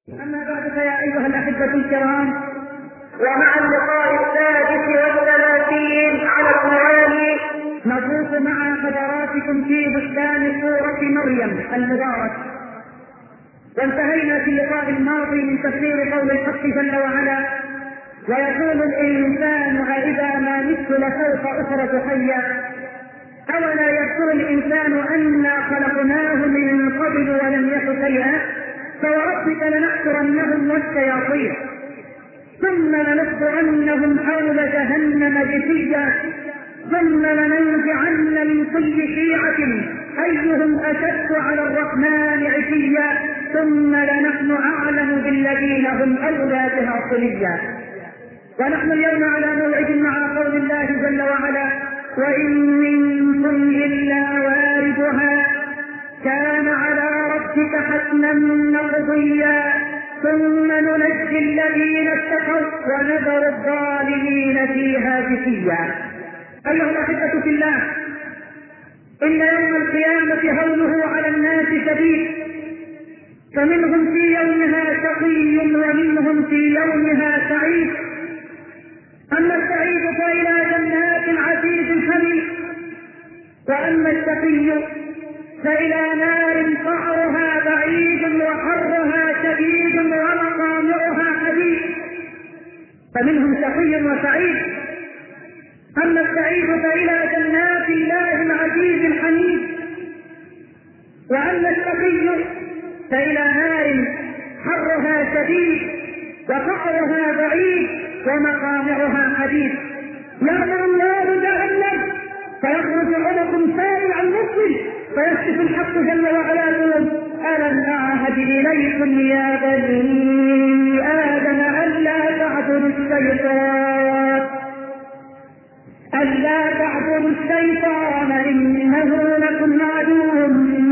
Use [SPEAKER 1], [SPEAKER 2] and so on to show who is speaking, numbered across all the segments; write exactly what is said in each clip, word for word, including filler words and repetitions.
[SPEAKER 1] أما بعد فيا أيها الأحبة الكرام، ومع اللقاء السادس والثلاثين على التوالي نطوف مع حضراتكم في بستان سورة مريم المبارك. وانتهينا في اللقاء الماضي من تفسير قول الحق جل وعلا: ويقول الإنسان أإذا ما مت لسوف أخرج حيا أولا يذكر الإنسان أنا خلقناه من قبل ولم يك شيئا فوربك لنحشرنهم والشياطين ثم لنحضرنهم حول جهنم جثيا ثم لننزعن من كل شيعة أيهم أشد على الرحمن عتيا ثم لنحن أعلم بالذين هم أولى بها صليا. ونحن اليوم على موعد مع قول الله جل وعلا: وإن منكم إلا واردها كان على ربك حتما مقضيا ثم ننجي الذين اتقوا ونذر الظالمين فيها جثيا. أيها الأحبة في الله، إن يوم القيامة هوله على الناس شديد، فمنهم في يومها شقي ومنهم في يومها سعيد. أما السعيد فإلى جنات عزيز حميد، وأما الشقي فإلى نار قعرها بعيد وحرها شديد ومقامعها حديد. فمنهم شقي وسعيد. أما السعيد فإلى جنات الله العزيز الحميد، وأما الشقي فإلى نار حرها شديد وقعرها بعيد ومقامعها حديد. يأمر الله جهنم فيخرج عنق سارعا مقبل فيكشف الحق جل وعلا: ألم أعهد إليكم يا بني آدم ألا تعبدوا الشيطان ألا تعبدوا الشيطان إنه لكم عدو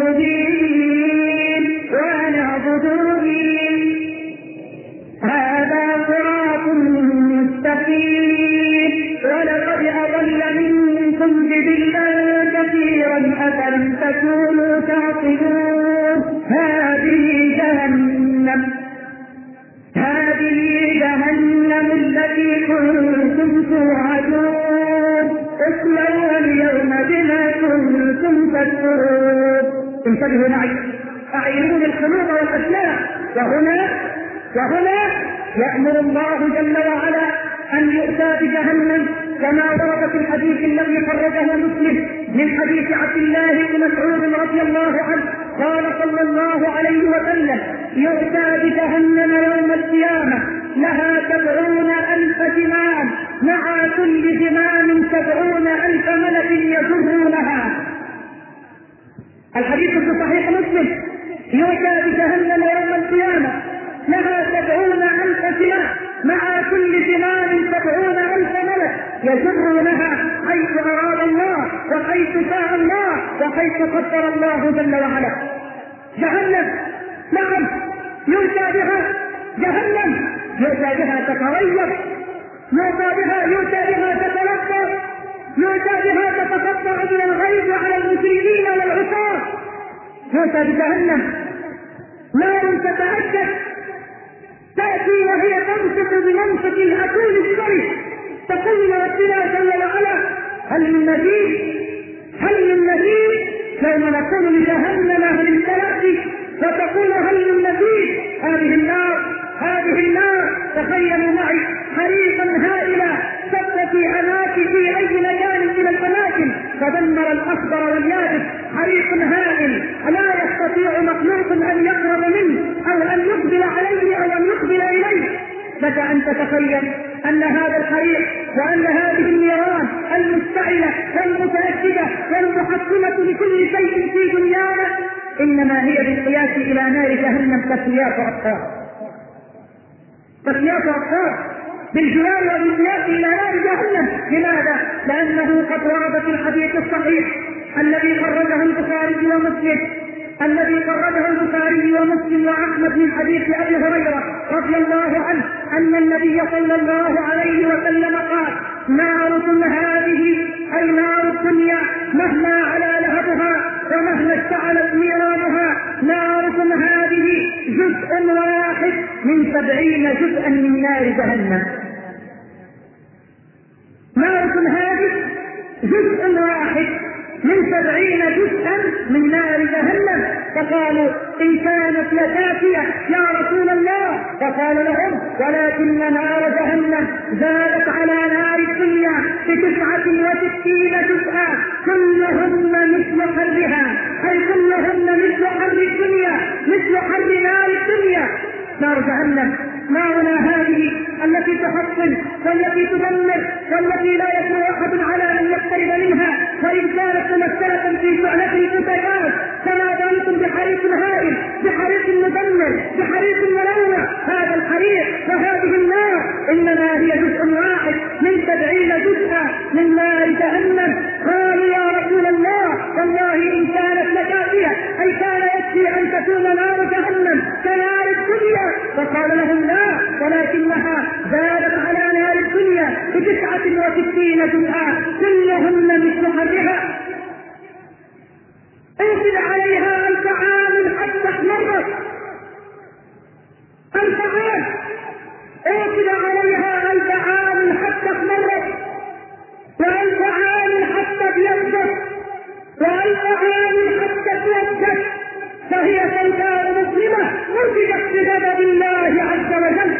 [SPEAKER 1] مبين وأن اعبدوني هذا صراط مستقيم. ولقد أضل منكم جبلا كثيرا أفلم تكونوا تعقلون. هذه جهنم هذه جهنم التي كنتم توعدون اصلوها اليوم بما كنتم تكفرون. انتبهوا معي، أعينون القلوب والأسماع. وهنا وهنا يأمر الله جل وعلا أن يؤتى بجهنم كما ورد في الحديث الذي خرجه مسلم من حديث عبد الله بن مسعود رضي الله عنه قال صلى الله عليه وسلم: يؤتى بجهنم يوم القيامة لها سبعون ألف زمام مع كل زمام سبعون ألف ملك يجرونها. الحديث في صحيح مسلم: يؤتى بجهنم يوم القيامة لها سبعون ألف زمام مع كل زمام سبعون ألف ملك يجرونها حيث أراد الله وحيث شاء الله وحيث قدر الله جل وعلا. جهنم نعم يؤتى بها، جهنم يؤتى بها تتغير، يؤتى بها يؤتى بها تتلقى، يؤتى بها تتصدع من الغيظ على المسلمين والعصاة. يؤتى بجهنم نار تتأكد تأتي وهي تمسك بمنطق الأكول الشرس تقول ربنا جل وعلا: هل من مزيد هل من مزيد يوم نقول لجهنم هل امتلأت وتقول هل من مزيد. هذه النار هذه النار تخيلوا معي حريقا هائلا سد في أماكن في أي مكان من الأماكن فدمر الأخضر واليابس. حريق هائل لا يستطيع مخلوق أن يقرب منه أو أن يقبل عليه أو أن يقبل إليه. لك أن تتخيل أن هذا الحريق وأن هذه النيران المشتعلة والمتأكدة والمحكمة لكل شيء في دنيانا إنما هي بالقياس إلى نار جهنم كسياف أبصار، كسياف أبصار بالجلال وبالقياس إلى نار جهنم. لماذا؟ لأنه قد ورد في الحديث الصحيح الذي خرجه البخاري ومسلم الذي خرجه البخاري ومسلم وأحمد من حديث أبي هريرة رضي الله عنه أن النبي صلى الله عليه وسلم قال: ناركم هذه أي نار الدنيا مهما على لهبها ومهما اشتعلت نيرانها ناركم هذه جزء واحد من سبعين جزءا من نار جهنم. نار هذه جزء واحد من سبعين جزءا من نار جهنم. فقالوا إن كانت لكافية يا رسول الله، فقال لهم ولكن نار جهنم زادت على نار الدنيا بتسعة وستين جزءا كلهن مثل حرها، أي كلهن مثل حر الدنيا، مثل حر نار الدنيا. نار جهنم نارنا هذه التي تحطم والتي تدمر والتي لا يقوى احد على ان يقترب منها، وان كانت ممثله في شعله الفتيات فما بالكم بحريق هائل، بحريق مدمر، بحريق ملوع. هذا الحريق وهذه النار انما هي جزء واحد من سبعين جزءا من نار جهنم. قالوا يا رسول الله والله ان كانت لكافيه، اي كان يكفي ان تكون نار جهنم كنار الدنيا. فقال لهم لا، ولكنها زادت على نار الدنيا بتسعة وستين جزءا كلهن مثل حرها. انزل عليها ألف عام حتى احمرت، ألف عام انزل عليها ألف عام حتى احمرت، وألف عام حتى ابيضت، وألف عام حتى اسودت، فهي سوداء مسلمة مرتجت بغضب الله عز وجل.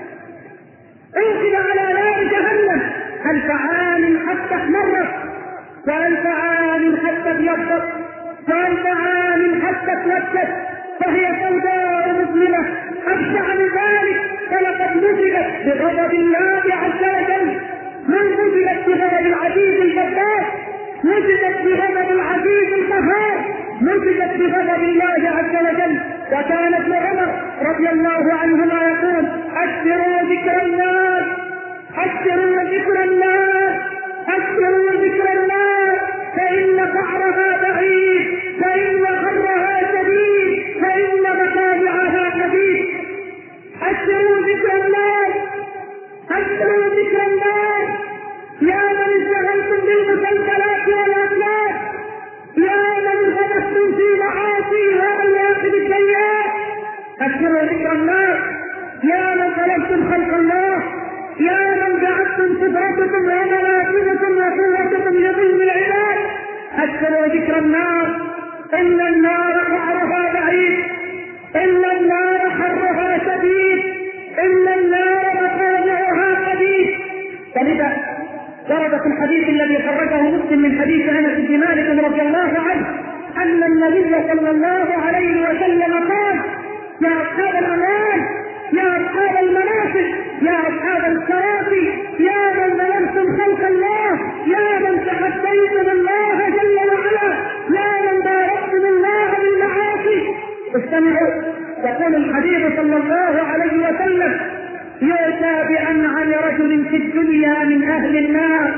[SPEAKER 1] انزل على نار جهنم ألف عام حتى احمرت، وألف عام حتى ابيضت، وألف عام حتى اسودت، فهي سوداء مسلمة. أبشع من ذلك فلقد نزلت بغضب الله عز وجل، من نزلت بغضب العزيز الجبار، نزلت بغضب العزيز القهار، نزلت بغضب الله عز وجل. وكان ابن عمر رضي الله عنهما يقول أكثروا ذكر النار، أكثروا ذكر النار، أكثروا ذكر النار، فإن قعرها بعيد، فإن غرها شديد، فإن متابعها شديد. أكثروا ذكر النار، أكثروا ذكر النار، يا من اشتغلتم بالمسلسلات والأفلام، يا من غمستم في معاصي وأواخذ السيئات. أكثروا ذكر النار، يا من خلقتم خلق الله، يا من جعلتم قدرتكم ومنافذكم وقوتكم لظلم العباد. أكثروا ذكر النار، إن النار قعرها بعيد، إن النار حرها شديد، إن النار مصارعها قديد. فلذا ورد في الحديث الذي خرجه مسلم من حديث انس بن مالك رضي الله عنه ان النبي صلى الله عليه وسلم قال يا اصحاب الامان، يا اصحاب المناصب، يا اصحاب الكراسي، يا من ظلمتم خلق الله، يا من تحديتم الله جل وعلا، يا من باركتم الله بالمعاصي، استمعوا. يقول الحبيب صلى الله عليه وسلم يؤتى بأنعم رجل في الدنيا من أهل النار،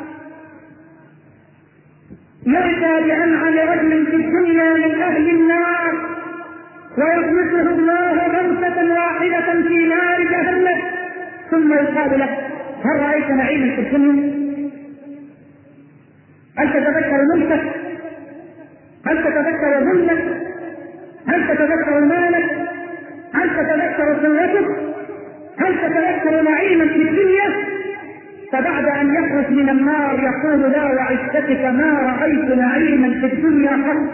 [SPEAKER 1] يؤتى بأنعم رجل في الدنيا من أهل النار ويغمسه الله غمسة واحدة في نار جهنم، ثم يقال له هل رأيت نعيما في الدنيا؟ هل تتذكر ملكك؟ هل تتذكر ذلك؟ هل تتذكر مالك؟ هل تتذكر قوتك؟ هل تتذكر نعيما في الدنيا؟ فبعد ان يخرج من النار يقول لا وعزتك ما رأيت نعيما في الدنيا قط،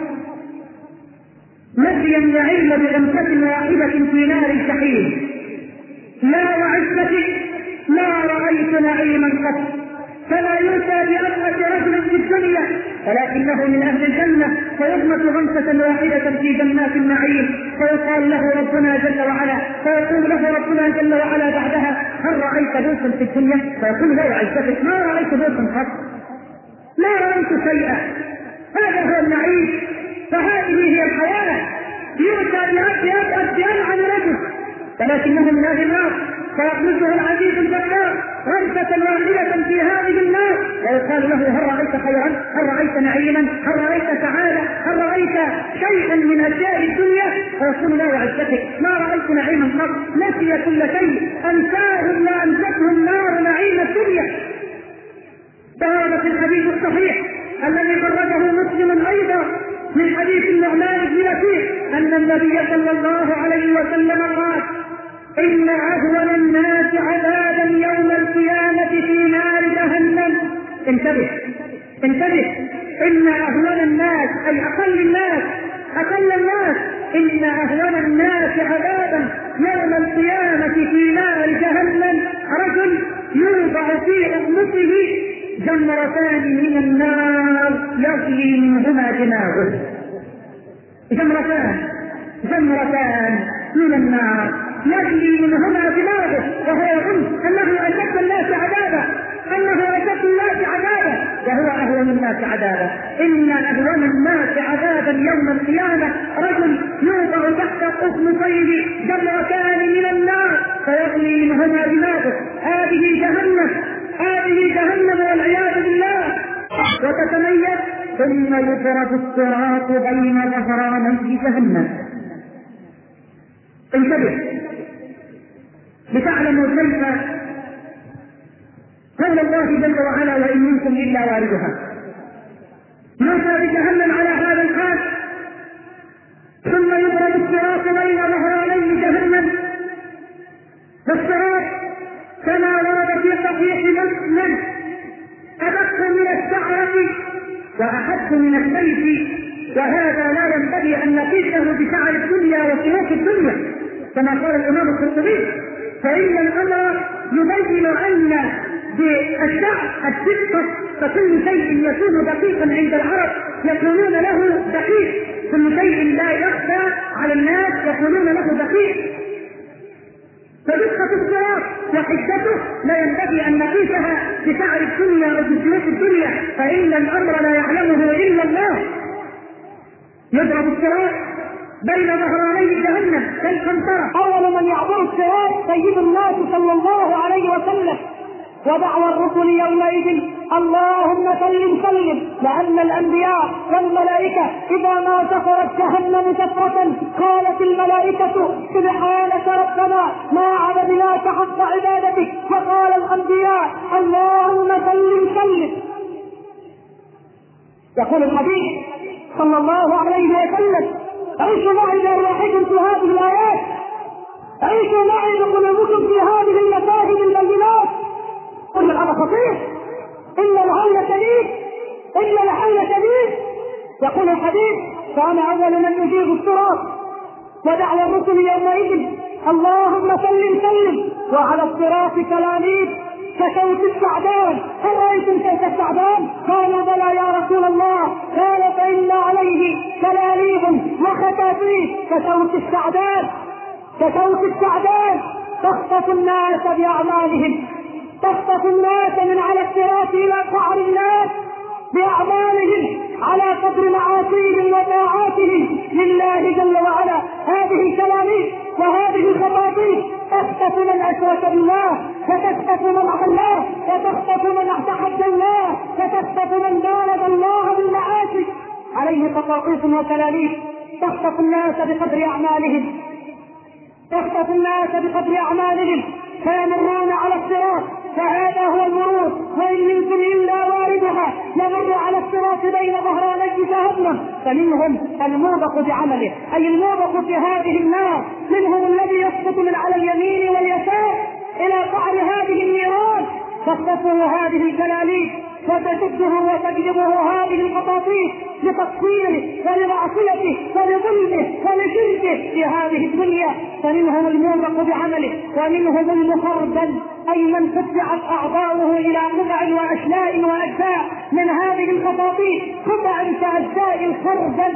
[SPEAKER 1] نسي النعيم بغمسة واحدة في نار الجحيم. لا وعزتك ما رأيت نعيما قط. فلا يؤتى بأبعد رجل في الدنيا ولكنه من أهل الجنة فيغمس غمسة واحدة في جنات النعيم، فيقال له ربنا جل وعلا، فيقول له ربنا جل وعلا بعدها هل رأيت بوسا في الدنيا؟ فيقول لا وعزتك ما رأيت بوسا قط، لا رأيت شيئا. هذا هو النعيم، فهذه هي الحياة. يؤتى بأبعد بأنعم رجل ولكنه من أهل النار فيغمسه العزيز الجبار غمسة واحدة في هذه النار، ويقال له هل رأيت خيرا؟ هل رأيت نعيما؟ هل رأيت سعادة؟ هل رأيت شيئا من أشياء الدنيا؟ فيقول لا وعزتك ما رأيت نعيما قط. نسي كل شيء، أنساهم وأنسته النار نعيم الدنيا. ورد في الحديث الصحيح الذي خرجه مسلم أيضا من حديث النعمان بن بشير أن النبي صلى الله عليه وسلم قال إن أهون الناس عذابا يوم القيامة في نار جهنم. انتبه انتبه إن أهون الناس أي أقل الناس أقل الناس إن أهون الناس عذابا يوم القيامة في نار جهنم رجل يوضع في أمته جمرتان من النار يغلي منهما دماغه. جمرتان جمرتان من النار يغلي منهما دماغه، وهو يظن أنه أشد الناس عذابا أنه أشد الناس عذابا وهو أهون الناس عذابا. إن أهون الناس عذابا يوم القيامة رجل يوضع تحت قصمتيه جمرتان من النار فيغلي منهما دماغه. هذه جهنم هذه جهنم والعياذ بالله. وتتميز ثم يفرد الصراط بين ظهراني جهنم. انتبه لتعلموا كيف قول الله جل وعلا وإن منكم إلا واردها. يؤتى بجهنم على هذا الحال ثم يضرب الصراط بين ظهراني جهنم. والصراط كما ورد في صحيح مسلم أدق من الشعرة وأحد من السيف، وهذا لا ينبغي أن نقيسه بشعر الدنيا وسلوك الدنيا كما قال الإمام القرطبي، فإن الأمر يبين أن بالشعر الدقة فكل شيء يكون دقيقا عند العرب يقولون له دقيق، كل شيء لا يخفى على الناس يقولون له دقيق. فدقة الصراط وحدته لا ينبغي أن نقيسها بشعر الدنيا وبسلوك الدنيا، فإن الأمر لا يعلمه إلا الله. يضرب الصراط بين ظهراني جهنم كالقنطرة. أول من يعبر الصراط سيد الناس صلى الله عليه وسلم، ودعوى الرسل يومئذ اللهم سلم سلم، لأن الأنبياء والملائكة إذا ما سفرت جهنم سفرة قالت الملائكة سبحانك ربنا ما عبدناك حق عبادتك، وقال الأنبياء اللهم سلم سلم. يقول الحبيب صلى الله عليه وسلم عيشوا معي بأرواحكم في هذه الآيات، عيشوا معي بقلوبكم في هذه المشاهد البينات. قل الأمر خطير، إن العون شديد إن العون شديد. يقول الحبيب فأنا أول من يجيب الصراط، ودعوى الرسل يومئذ اللهم سلم سلم، وعلى الصراط كلاليب كشوك السعدان. هل رأيتم شوك السعدان؟ قالوا بلى يا رسول الله. قال فإن عليه كلاليب وخطاطيف كشوك السعدان كشوك السعدان تخطف الناس بأعمالهم، تخطف الناس من على الصراط إلى قعر الناس بأعمالهم على قدر معاصيهم وطاعاتهم لله جل وعلا. هذه الكلاليب وهذه الخطاطيف تخطف من أشرك بالله، وتخطف من عصى الله، وتخطف من اعتحد الله، وتخطف من بارد الله بالمعاصي. عليه خطاطيف وكلاليب تخطف الناس بقدر أعمالهم تخطف الناس بقدر أعمالهم فيمرون على الصراط، فهذا هو المرور. وإن منكم إلا واردها يمر على الصراط بين ظهراني جهنم، فمنهم الموبق بعمله أي الموبق في هذه النار، منهم الذي يسقط من على اليمين واليسار إلى قعر هذه النيران تخطفه هذه الكلاليب وتشده وتجلبه هذه الخطاطيف لتقصيره ولمعصيته ولظلمه ولشركه في هذه الدنيا. فمنهم الموبق بعمله، ومنهم المخردل أي من قطعت أعضاؤه إلى قطع وأشلاء وأجزاء من هذه الخطاطيف، قطع كأجزاء الخردل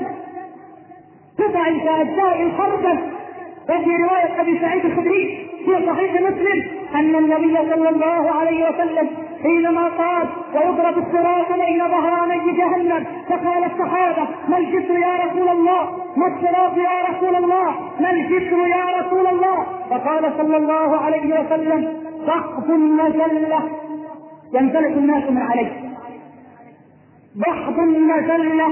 [SPEAKER 1] قطع كأجزاء الخردل. وفي رواية أبي سعيد الخدري في صحيح مسلم أن النبي صلى الله عليه وسلم حينما قال ويضرب الصراط بين ظهراني جهنم فقال الصحابة ما الجسر يا رسول الله، ما الصراط يا رسول الله، ما الجسر يا رسول الله؟ فقال صلى الله عليه وسلم ضحك مذلة ينزلق الناس من عليه، ضحك مذلة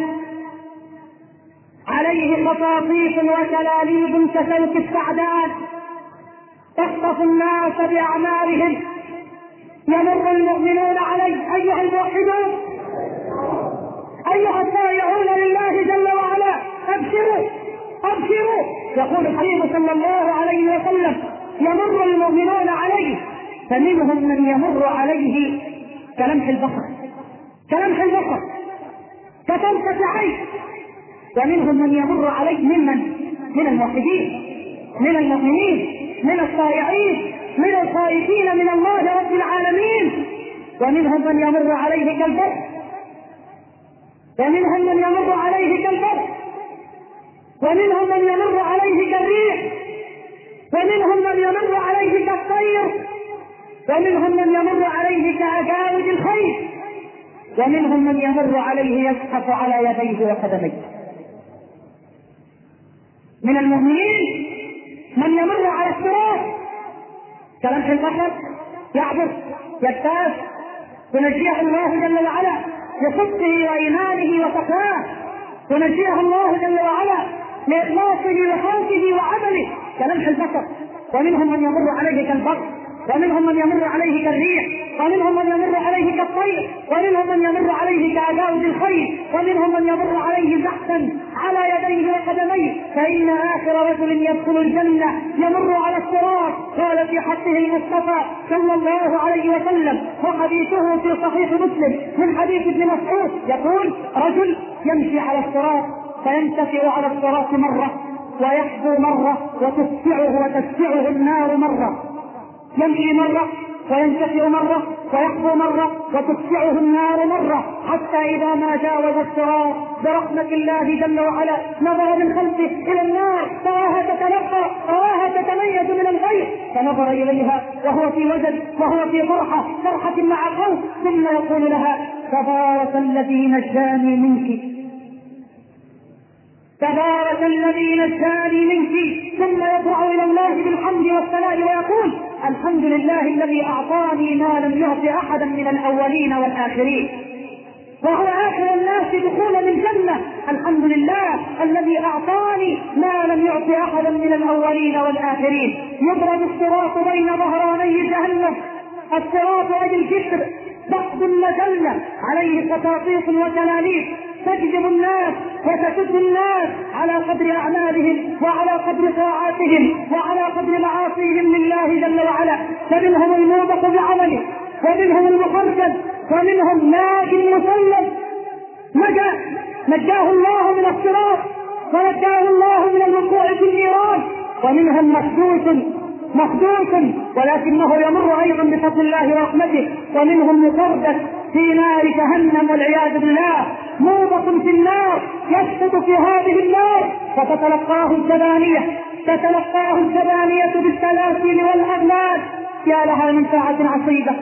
[SPEAKER 1] عليه خطاطيف وكلاليب كشوك السعدان تخطف الناس بأعمالهم. يمر المؤمنون عليه أيها الموحدون أيها الطائعون لله جل وعلا أبشروا أبشروا. يقول الحبيب صلى الله عليه وسلم يمر المؤمنون عليه، فمنهم من يمر عليه كلمح البصر كلمح البصر كطرفة عين، ومنهم من يمر عليه ممن من الموحدين من المؤمنين من الطائعين من الخائفين من الله رب العالمين، ومنهم من يمر عليه كالبرق ومنهم من يمر عليه كالبرق ومنهم من يمر عليه كالريح ومنهم من يمر عليه كالطير ومنهم من يمر عليه كأجاود الخيل ومنهم من يمر عليه يزحف على يديه وقدميه. من المؤمنين من يمر على الصراط كلمح البصر يعبر يجتاز، ينجيه الله جل وعلا بصدقه وإيمانه وتقواه، ينجيه الله جل وعلا لإخلاصه وخوفه وعمله كلمح البصر. ومنهم من يمر عليه كالبرق ومنهم من يمر عليه كالريح ومنهم من يمر عليه كالطير ومنهم من يمر عليه كأجاود الخيل ومنهم من يمر عليه زحفا على يديه وقدميه. فإن آخر رجل يدخل الجنة يمر على الصراط قال في حقه المصطفى صلى الله عليه وسلم، وحديثه في صحيح مسلم من حديث ابن مسعود يقول: رجل يمشي على الصراط فينتفع على الصراط مرة ويحبو مرة وتسفعه وتسفعه النار مرة، يمشي مرة وينتفع مرة ويحبو مرة وتسفعه النار مرة، حتى إذا ما جاوز الصراط برحمة الله جل وعلا نظر من خلفه إلى النار تراها تتلقى تراها تتميز من الغير، فنظر إليها وهو في وجد وهو في فرحة فرحة مع خوف، ثم يقول لها: تبارك الذي نجاني منك تبارك الذي نجاني منك. ثم يدعو الى الله بالحمد والثناء ويقول: الحمد لله الذي اعطاني ما لم يعط احدا من الاولين والاخرين، وهو اخر الناس دخولا الجنه. الحمد لله الذي اعطاني ما لم يعط احدا من الاولين والاخرين. يضرب الصراط بين ظهراني جهنم، الصراط اي الجسر بعض المجله عليه قطاطيف وتلاليف تجذب الناس وتشد الناس على قدر اعمالهم وعلى قدر طاعاتهم وعلى قدر معاصيهم لله جل وعلا. فمنهم الموبق بعمله ومنهم المخرج ومنهم ناج مسلم نجا نجاه الله من الصراط ونجاه الله من الوقوع في النيران، ومنهم مخدوش مخدوش ولكنه يمر ايضا بفضل الله ورحمته، ومنهم مقردس في نار جهنم والعياذ بالله، موبق في النار يسقط في هذه النار فتتلقاه الزبانية تتلقاه الزبانية بالسلاسل والأغلال. يا لها من ساعة عصيبة،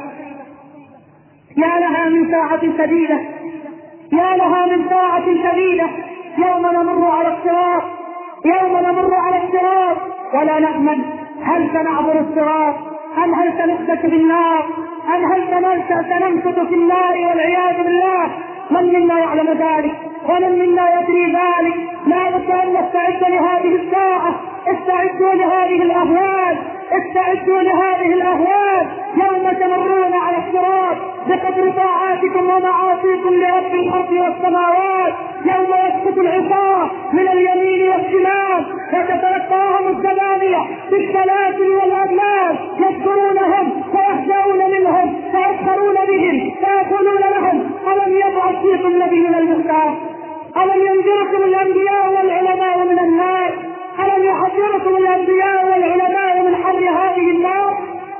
[SPEAKER 1] يا لها من ساعة شديدة، يا لها من ساعة شديدة. يوم نمر على الصراط يوم نمر على الصراط ولا نأمن هل سنعبر الصراط أم هل سنخدش بالنار أم هل سننفذ في النار والعياذ بالله. من منا يعلم ذلك ومن منا يدري ذلك. لا بد أن نستعد لهذه الساعة، استعدوا لهذه الأهوال استعدوا لهذه الأهوال يوم تمرون على الصراط بقدر طاعاتكم ومعاصيكم لرب الأرض والسماوات، يوم يسقط العصاة من اليمين والشمال وتتلقاهم الزبانية بالسلاسل والأغلال، يذكرونهم ويخشون منهم ويسخرون بهم فيقولون لهم: ألم يبعث فيكم نبي من المختار؟ ألم ينذركم الأنبياء والعلماء من النار؟ ألم يحذركم الأنبياء والعلماء من حر هذه النار؟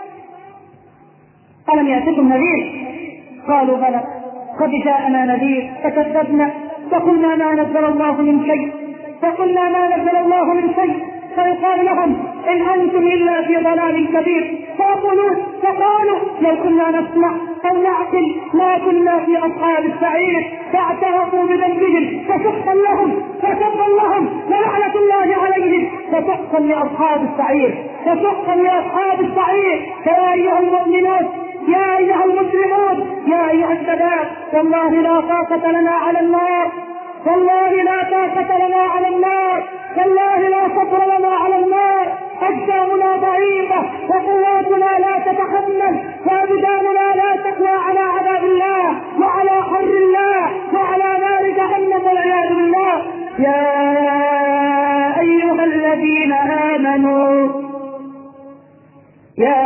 [SPEAKER 1] ألم يأتكم نذير؟ قالوا: بلى قد جاءنا نذير فكذبنا فقلنا ما نزل الله من شيء فقلنا ما نزل الله من شيء. فيقال لهم: إن أنتم إلا في ضلال كبير. فيقولون فقالوا: لو كنا نسمع أو نعقل ما كنا في أصحاب السعير. فاعترفوا بذنبهم فسحقا لهم فسبا لهم ولعنة الله عليهم فسحقا لأصحاب السعير فسحقا لأصحاب السعير. فيا أيها المؤمنون، يا أيها المسلمون، يا أيها الشباب، والله لا طاقة لنا على النار، والله لا طاقة لنا على النار، والله لا صبر لنا على النار. أجسامنا ضعيفة وقواتنا لا تتحمل وأبداننا لا تقوى على عذاب الله وعلى حر الله وعلى نار جهنم والعياذ بالله. يا أيها الذين آمنوا يا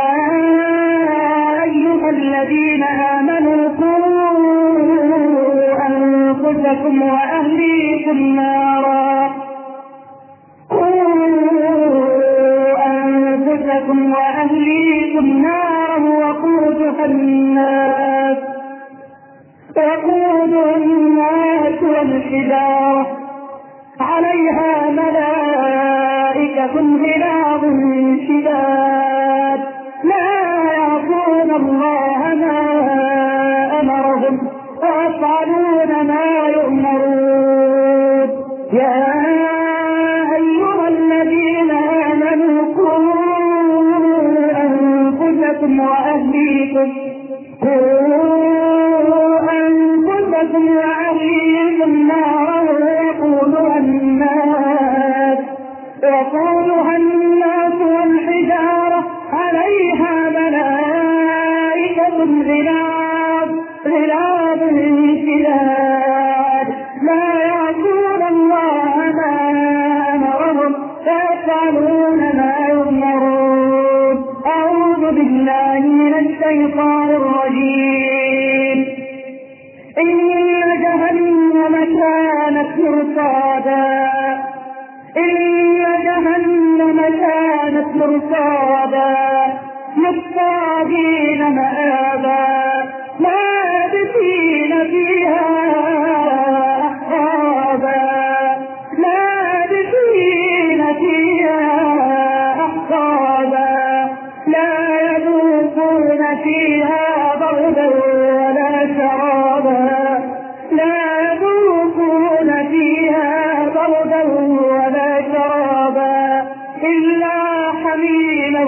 [SPEAKER 1] أيها الذين آمنوا قوا أنفسكم وأهليكم نارا أنفسكم وأهليكم نارا وقودها الناس وقودها الناس والحجارة عليها ملائكة غلاظ شداد لا يعصون الله ما أمرهم ويفعلون ما يؤمرون. يا أيها الذين آمنوا قوا أنفسكم وأهليكم قوا أنفسكم وأهليكم نارا وقودها الناس وقودها الناس والحجارة عليها ملائكة غلاظ غلاظ شداد لا يعصون الله ما أمرهم ويفعلون ما يؤمرون. أعوذ بالله من الشيطان الرجيم. إن جهنم كانت مرصادا إن جهنم كانت مرصادا للطاغين مآبا لابثين فيها أحقابا لابثين فيها أحقابا لا يذوقون فيها بردا ولا شرابا لا يذوقون فيها بردا ولا شرابا إلا حميما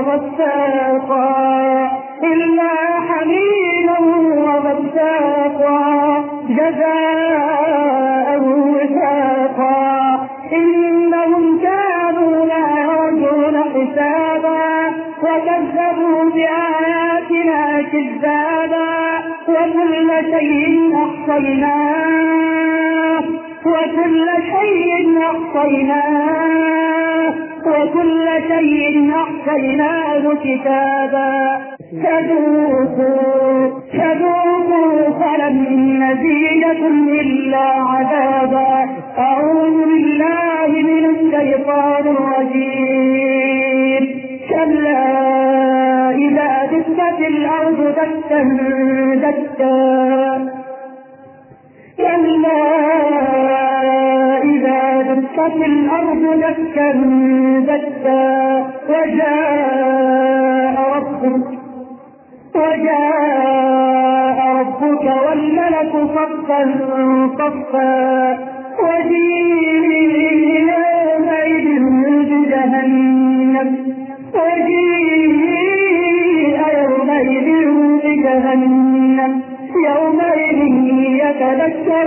[SPEAKER 1] وغساقا إلا حميما وغساقا جزاء وفاقا إنهم كانوا لا يرجون حسابا وكذبوا بآياتنا كذابا وكل شيء أحصيناه وكل شيء أحصيناه وكل شيء أحصيناه كتابا فذوقوا فذوقوا فلن نزيدكم إلا عذابا. أعوذ بالله من الشيطان الرجيم. كلا إذا دكت الأرض دكا دكا كلا إذا دكت الأرض دكا دكا وجاء ربك وجاء ربك والملك صفا صفا وجيء يومئذ بجهنم وجيء يومئذ بجهنم يومئذ يتذكر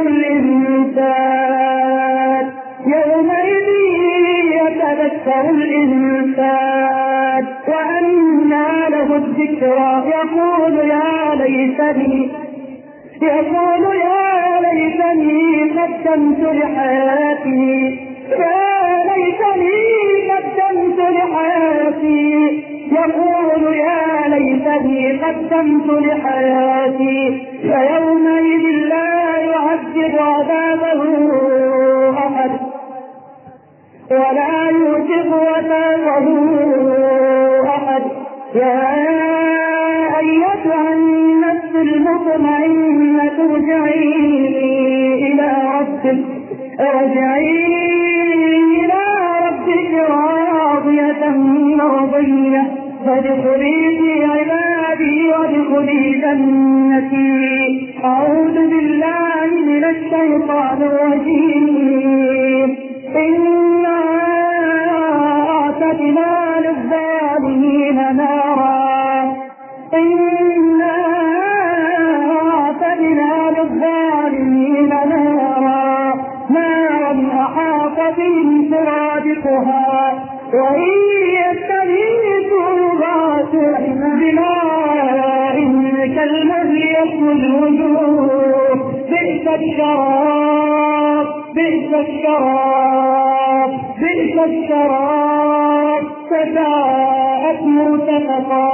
[SPEAKER 1] الإنسان يومئذ يتذكر الإنسان وأنى له الذكرى يقول يا ليتني يقول يا ليتني قدمت لحياتي يا ليتني قدمت لحياتي يقول يا ليتني قدمت لحياتي فيومئذ لا يعذب عذابه أحد ولا يوثق وثاقه أحد. يا أيتها النفس المطمئنة ارجعي إلى ربك ارجعي إلى ربك راضية مرضية فادخلي في عبادي وادخلي جنتي. أعوذ بالله من الشيطان الرجيم. إنا أعتدنا للظالمين نارا إنا أعتدنا للظالمين نارا نارا أحاط بهم سرادقها وإن يستغيثوا يغاثوا بماء كالمهل يشوي الوجوه بئس الشراب بئس الشراب بئس الشراب فساءت مرتفقا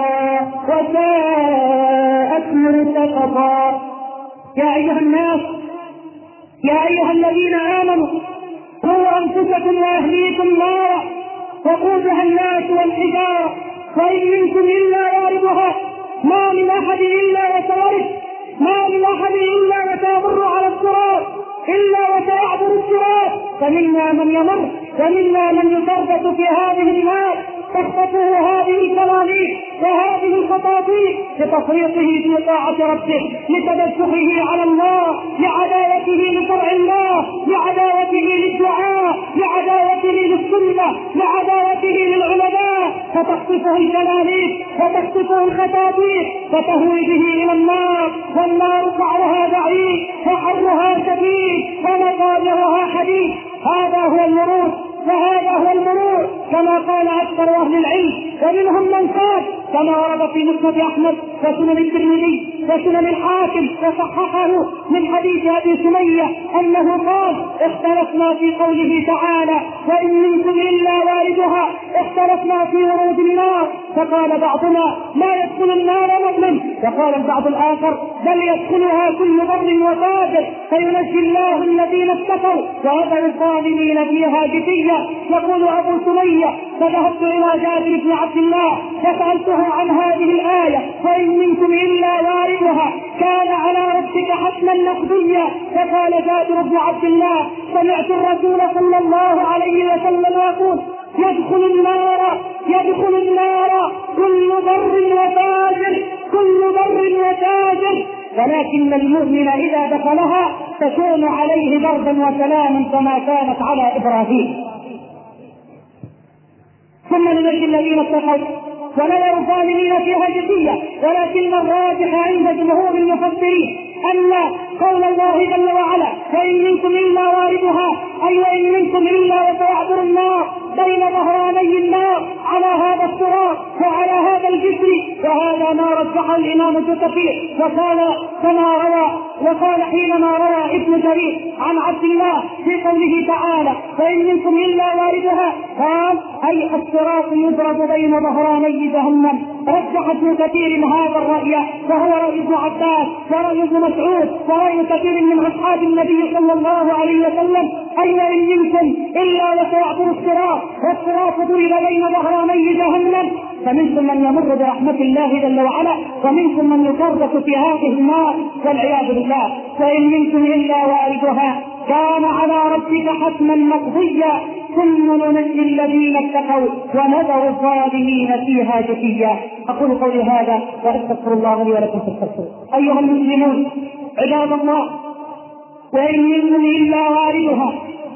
[SPEAKER 1] وساءت مرتفقا. يا أيها الناس، يا أيها الذين آمنوا قوا أنفسكم وأهليكم نارا وقودها الناس والحجارة وإن منكم إلا واردها ما من أحد إلا وسيرد ما من أحد إلا وسيمر على الصراط إلا وسيعبر الصراط فمنا من يمر ومنا من يفرط في هذه النار تخطفه هذه الكواليس وهذه الخطاطيف لتفريطه في طاعة ربه، لتدفقه على الله، لعداوته لشرع الله، لعداوته للدعاء، لعداوته للسنة، لعداوته للعلماء، فتخطفه الكواليس وتخطفه الخطاطيف فتهوي به إلى النار، والنار قعرها بعيد وحرها شديد ومقامرها حديد. هذا هو المرور وهذا هو المرور كما قال أكثر أهل العلم، ومنهم من قال كما ورد في مسند أحمد وسنن الترمذي وسنن الحاكم وصححه من حديث أبي سمية أنه قال: اختلفنا في قوله تعالى: وإن منكم إلا واردها، اختلفنا في ورود النار، فقال بعضنا: لا يدخل النار مؤمن، وقال البعض الآخر: بل يدخلها كل بر وفاجر، فينجي الله الذين اتقوا ويذر الظالمين فيها جثيا. يقول أبو سمية: فذهبت إلى جابر بن عبد الله فسألته عن هذه الآية: وإن منكم إلا واردها كان على ربك حتما مقضيا. فقال جابر بن عبد الله: سمعت الرسول صلى الله عليه وسلم يقول: يدخل النار يدخل النار كل بر وفاجر كل بر وفاجر، ولكن المؤمن إذا دخلها تكون عليه بردا وسلاما كما كانت على إبراهيم. ثم ننجي الذين اتقوا ونذر الظالمين فيها جثيا. ولكن الراجح عند جمهور المفسرين أن قول الله جل وعلا: وإن منكم إلا واردها، أي وإن منكم إلا وسيعبر النار بين ظهراني النار على هذا الصراط وعلى هذا الجسر. وهذا ما رجحه الإمام الجوزفي وقال كما روى وقال حينما روى ابن جرير عن عبد الله في قوله تعالى: وإن منكم إلا واردها، قال: أي الصراط يضرب بين ظهراني جهنم. رجح ابن كثير هذا الرأي، وهو رأي ابن عباس ورأي ابن مسعود ورأي كثير من أصحاب النبي صلى الله عليه وسلم: أي وإن منكم إلا وسيعبر الصراط، والصراط ضرب بين ظهراني جهنم، فمنكم من يمر برحمة الله جل وعلا ومنكم من يفرط في هذه النار والعياذ بالله. وإن منكم إلا واردها كان على ربك حتما مقضيا ثم ننجي الذين اتقوا ونذر الظالمين فيها جثيا. أقول قولي هذا وأستغفر الله لي ولكم فاستغفروه. أيها المسلمون عباد الله، وإن منكم إلا واردها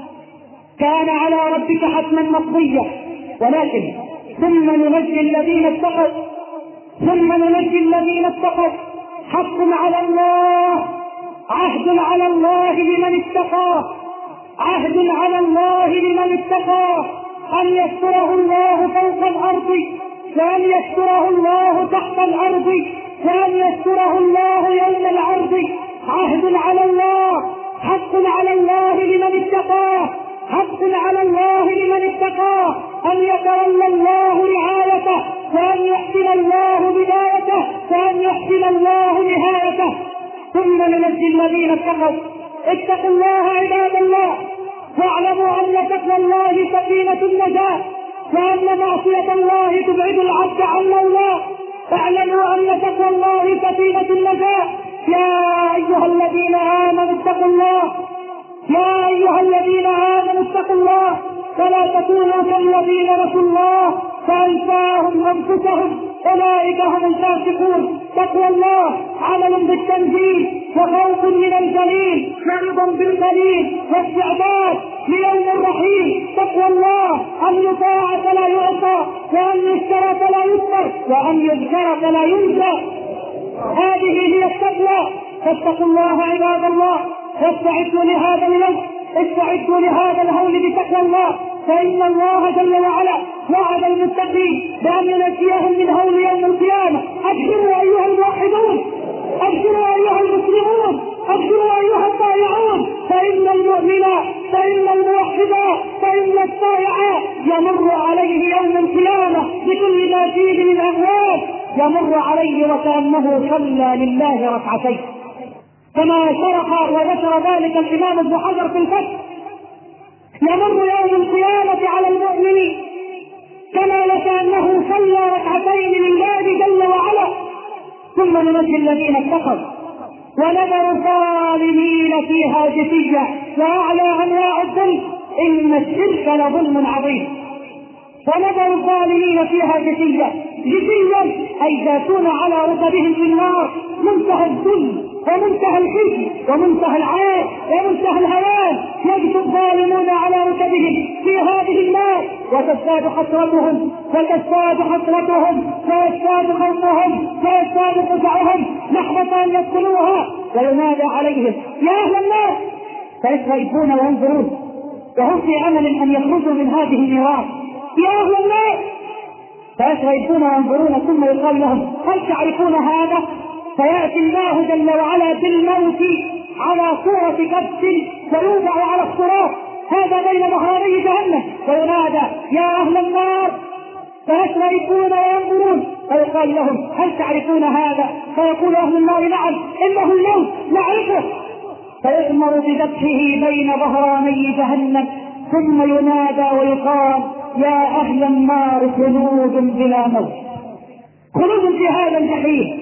[SPEAKER 1] كان على ربك حتما مقضيا، ولكن ثم ننجي الذين اتقوا ثم ننجي الذين اتقوا. حق على الله، عهد على الله لمن اتقى، عهد على الله لمن اتقى أن يستره الله فوق الأرض وأن يستره الله تحت الأرض وأن يستره الله يوم العرض. عهد على الله، حق على الله لمن اتقاه، حق على الله لمن اتقاه أن يتولى الله رعايته وأن يحسن الله بدايته وأن يحسن الله نهايته. ثم ننجي الذين اتقوا. اتقوا الله عباد الله، واعلموا أن تقوى الله سفينة النجاة، وأن معصية الله تبعد العبد عن الله. اعلموا أن تقوى الله سفينة النجاة. يا أيها الذين آمنوا اتقوا الله، يا أيها الذين آمنوا اتقوا الله ولا تكونوا كالذين نسوا الله فأنساهم أنفسهم أولئك هم الفاسقون. تقوى الله عمل بالتنزيل وخوف من الجليل ورضا بالقليل واستعداد ليوم الرحيل. تقوى الله أن يطاع فلا يعصى وأن يشكر فلا يكفر وأن يذكر فلا ينسى. هذه هي التقوى. فاتقوا الله عباد الله، واستعدوا لهذا اليوم، استعدوا لهذا الهول بتقوى الله، فإن الله جل وعلا وعد المتقين بأن ينجيهم من هول يوم القيامة. أبشروا أيها الموحدون، أبشروا أيها المسلمون، أبشروا أيها الطائعون، فإن المؤمن فإن الموحد فإن الطائع يمر عليه يوم القيامة بكل ما فيه من أموال يمر عليه وكأنه صلى لله ركعتين، كما شرح وذكر ذلك الإمام ابن حجر في الفتح. يمر يوم القيامة على المؤمن كما وكأنه صلى ركعتين لله جل وعلا، ثم ننجي الذين اتقوا ونذر الظالمين فيها جثيا. وأعلى أنواع الظلم إن الشرك لظلم عظيم. ونذر الظالمين فيها جثيا، جثيا أي جاثون على ركبهم في النار، منتهى الذل ومنتهى الخزي ومنتهى العار ومنتهى الهوان. يجثو الظالمون على ركبهم في هذه النار، وتزداد حسرتهم وتزداد حسرتهم ويزداد خوفهم ويزداد فزعهم نحو أن يدخلوها. وينادى عليهم يا أهل النار، فيستغيثون وينظرون وهم في أمل أن يخرجوا من هذه النيران. يا أهل النار، فيستغيثون وينظرون، ثم يقال لهم هل تعرفون هذا؟ فيأتي الله جل وعلا بالموت على صورة كبش ويوضع على الصراط، هذا بين ظهراني جهنم، وينادى يا أهل النار، فيستغيثون وينظرون، فيقال لهم هل تعرفون هذا؟ فيقول أهل النار نعم إنه الموت نعرفه. فيؤمر بذبحه بين ظهراني جهنم، ثم ينادى ويقال يا أهل النار خلود بلا موت، خلود في هذا الجحيم.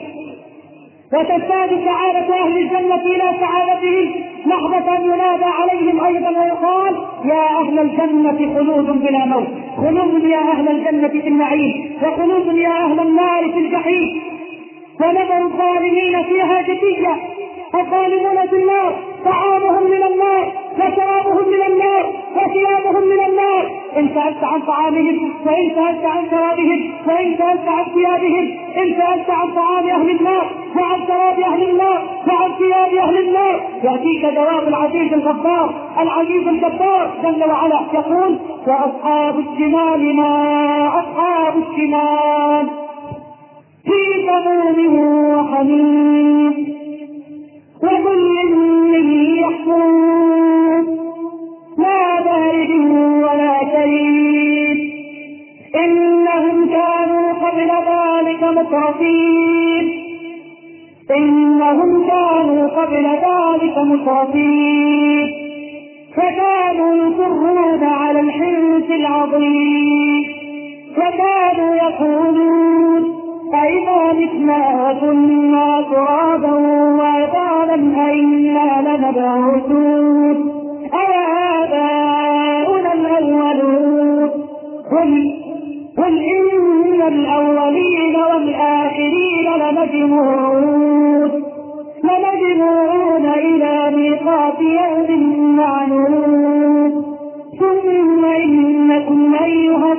[SPEAKER 1] وتزداد سعادة أهل الجنة إلى سعادتهم لحظة ينادى عليهم أيضا ويقال يا أهل الجنة خلود بلا موت، خلود يا أهل الجنة في النعيم، وخلود يا أهل النار في الجحيم. ونذر الظالمين فيها جثيا، الظالمون في النار طعامهم من النار وشرابهم من النار وثيابهم من النار. إن سألت عن طعامهم وإن سألت عن شرابهم وإن سألت عن ثيابهم، إن سألت عن طعام أهل النار وعن شراب أهل النار وعن ثياب أهل النار يأتيك جواب العزيز الغفار العزيز الجبار جل وعلا، يقول وأصحاب الشمال ما أصحاب الشمال في سموم وحميم وظل من يحموم لا بارد ولا كريم إنهم كانوا قبل ذلك مترفين إنهم كانوا قبل ذلك مترفين فكانوا يصرون على الحنث العظيم وكانوا يقولون أئذا متنا وكنا ترابا وعظاما أئنا لمبعوثون أوآباؤنا الأولون قل قل إن الأولين والآخرين لمجموعون لمجموعون إلى ميقات يوم معلوم ثم إنكم أيها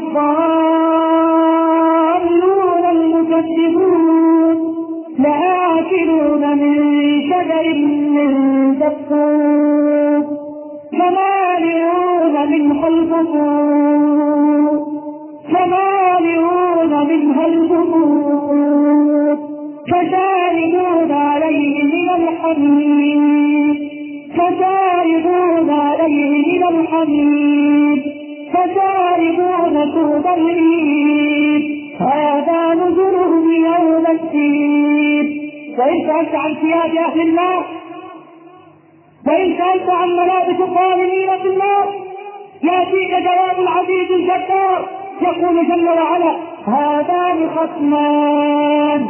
[SPEAKER 1] الضالون المكذبون لآكلون من شجر من زقوم فمالئون منها البطون فمالئون منها البطون فشاربون عليه من الحميم فشاربون عليه من الحميم فشاربون شرب الهيم هذا نزلهم يوم الدين. وإن سألت عن ثياب أهل النار وإن سألت عن ملابس الظالمين في النار يأتيك جواب العزيز الجبار، يقول جل وعلا هذان خصمان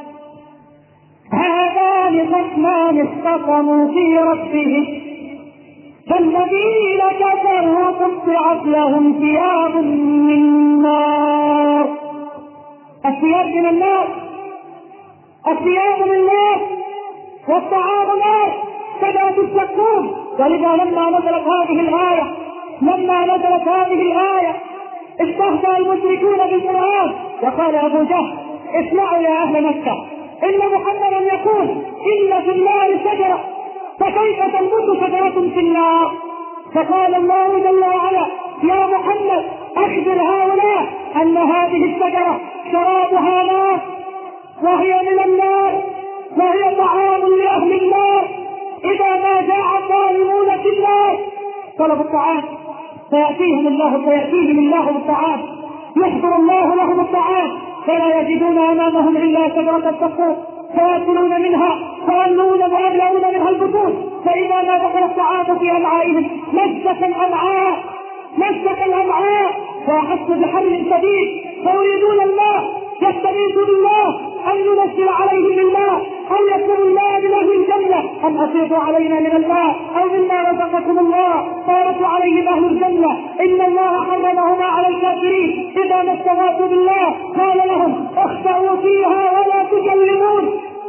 [SPEAKER 1] هذان خصمان اختصموا في ربهم فالذين كفروا قطعت لهم ثياب من نار. الثياب من النار، الثياب من نار والطعام نار كما تستكون. ولذا لما نزلت هذه الآية لما نزلت هذه الآية استهزأ المشركون بالقرآن وقال أبو جهل اسمعوا يا أهل مكة إن محمدا يقول إن في النار شجرة فكيف تنبت شجرة في النار؟ فقال الله جل وعلا يا محمد أخبر هؤلاء أن هذه الشجرة شرابها نار وهي من النار وهي طعام لأهل النار. إذا ما جاء الظالمون في النار طلبوا الطعام فيأتيهم الله فيأتيهم الله بالطعام، يحضر الله لهم الطعام فلا يجدون أمامهم إلا شجرة الزقوم فيأكلون منها فيملون ويملؤون منها البطون، فإذا ما دخل الطعام في أمعائهم مزق الأمعاء مزق الأمعاء وأحسوا بحمل شديد فيريدون الماء، يستغيثوا بالله أن ينزل عليهم الماء، أو يكون الماء من أهل الجنة أن أفيضوا علينا من الماء أو مما رزقكم الله. قالت عليهم أهل الجنة إن الله حرمهما على الكافرين إذا ما استغاثوا بالله قال لهم اخسئوا فيها ولا تكلمون،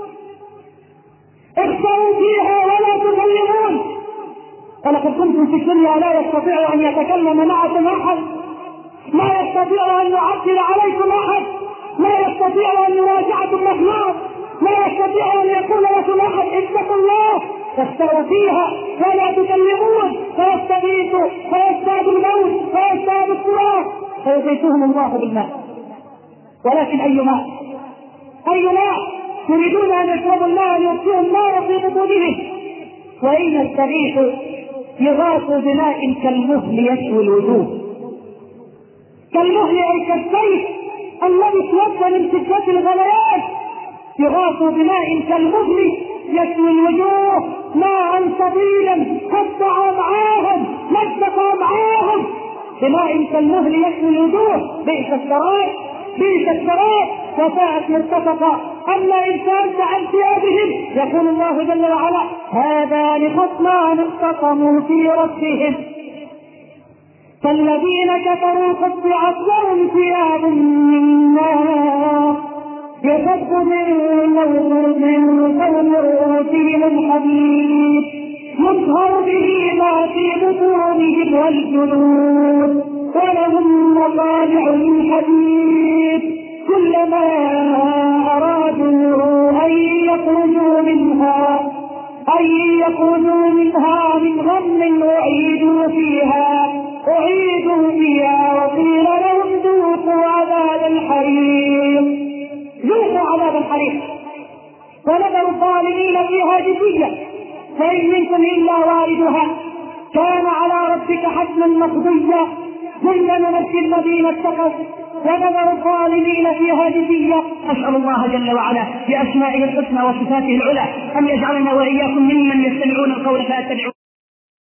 [SPEAKER 1] اخسئوا فيها ولا تكلمون. ولقد كنتم في الدنيا لا يستطيع أن يتكلم معكم أحد، لا يستطيع أن يعبر عليكم أحد، لا يستطيع أن يراجعكم مخلوق، لا يستطيع أن يقول لكم أحد اتقوا الله، تخسروا فيها ولا تكلمون، فيستغيثوا فيزداد الموت فيزداد الصراخ فيغيثهم الله بالماء. ولكن أي ماء؟ أي ماء؟ يريدون أن يشربوا الماء ليطفئوا النار في بطونهم، وإن يستغيثوا يغاثوا بماء كالمهل يشوي الوجوه، كالمهل أي كالسيف الذي توفى من شدة الغليان، يغاثوا بماء كالمهل يشوي الوجوه ماء صديدا قطع أمعاهم مزق أمعاهم، بماء كالمهل يشوي الوجوه. بئس الشراب بئس الشراب وساءت مرتفقة. أما إن سألت عن ثيابهم يقول الله جل وعلا هذان خصمان اختصموا في ربهم فالذين كفروا قطعت لهم ثياب من نار يصب من فوق رؤوسهم الحديد يصهر به ما في بطونهم والجلود ولهم مقامع من حديد كلما أرادوا أن يخرجوا منها أن يخرجوا منها من غم أعيدوا فيها أعيدوا فيها وقيل لهم ذوقوا عذاب الحريق ذوقوا عذاب الحريق. ونذر الظالمين فيها جثيا فإن منكم إلا واردها كان على ربك حتما مقضيا ثم ننجي الذين اتقوا ونذر الظالمين فيها جثيا. أسأل الله جل وعلا بأسمائه الحسنى وصفاته العلى أن يجعلنا وإياكم ممن يستمعون القول فيتبعون